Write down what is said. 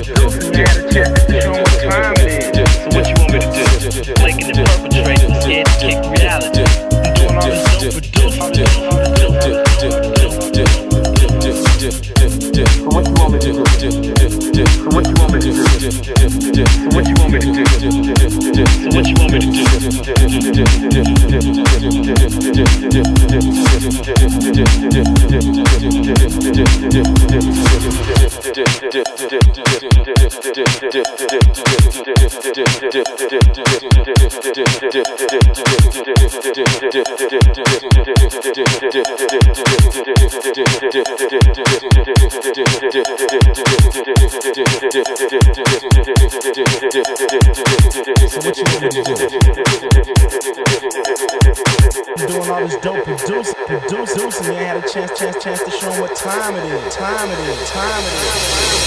producing, you had a chance to show what time it is. So what you want me to do? Making it perpetrate, scared to kick reality. I'm doing all this dope producing. So what you want me to do? So what you want me to do? So what you want me to do? So what you want me to do? Doing all this dope producing, you had a chance to show them what time it is.